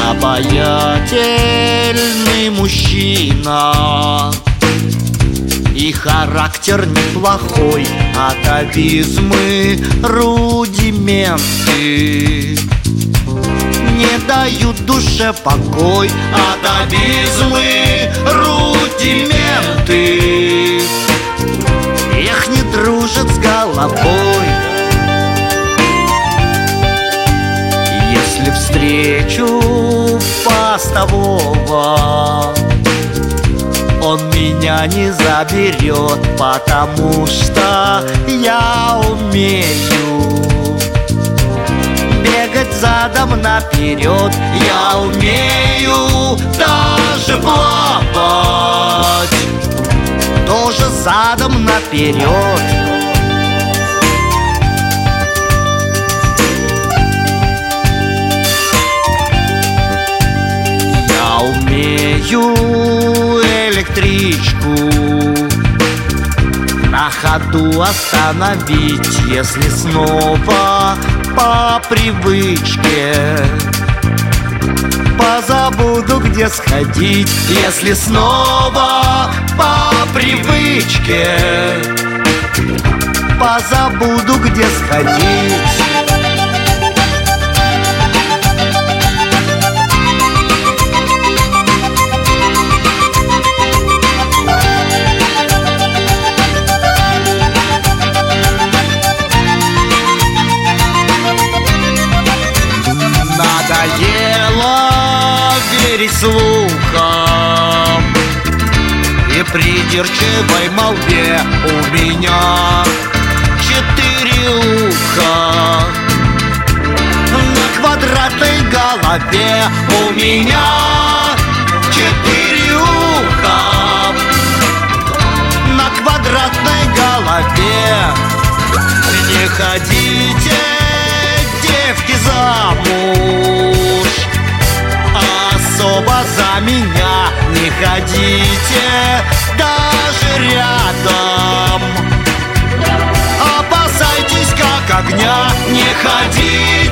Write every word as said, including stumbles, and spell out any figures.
обаятельный мужчина, и характер неплохой, атовизмы, рудименты не дают душе покой. Атовизмы, рудименты, эх, не дружат с головой. Если встречу постового, он меня не заберет, потому что я умею бегать задом наперед. Я умею даже плавать тоже задом наперед. Я умею электричку на ходу остановить, если снова по привычке позабуду, где сходить. Если снова по привычке позабуду, где сходить. Надоело верить слухам и придирчивой молве. У меня четыре уха на квадратной голове. У меня четыре уха на квадратной голове. Не ходите, девки, замуж, особо за меня не ходите даже рядом. Опасайтесь как огня, не ходите